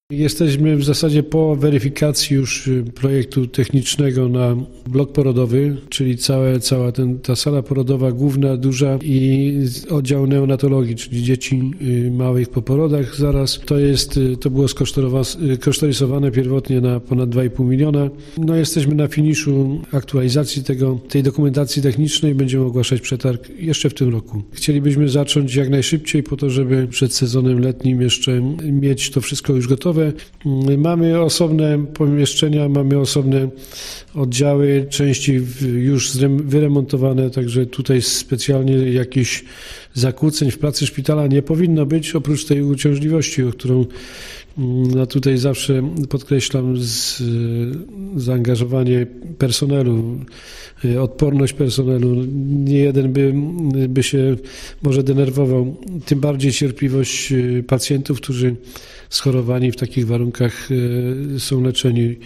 Jesteśmy w zasadzie po weryfikacji już projektu technicznego na blok porodowy, czyli ta sala porodowa główna, duża i oddział neonatologii, czyli dzieci małych po porodach zaraz. To było skosztorysowane pierwotnie na ponad 2,5 miliona. Jesteśmy na finiszu aktualizacji tej dokumentacji technicznej. Będziemy ogłaszać przetarg jeszcze w tym roku. Chcielibyśmy zacząć jak najszybciej po to, żeby przed sezonem letnim jeszcze mieć to wszystko już gotowe. Mamy osobne pomieszczenia, mamy osobne oddziały, części już wyremontowane, także tutaj specjalnie jakichś zakłóceń w pracy szpitala nie powinno być, oprócz tej uciążliwości, o którą tutaj zawsze podkreślam, zaangażowanie personelu, odporność personelu. Nie jeden by się może denerwował, tym bardziej cierpliwość pacjentów, którzy schorowani w takich warunkach są leczeni.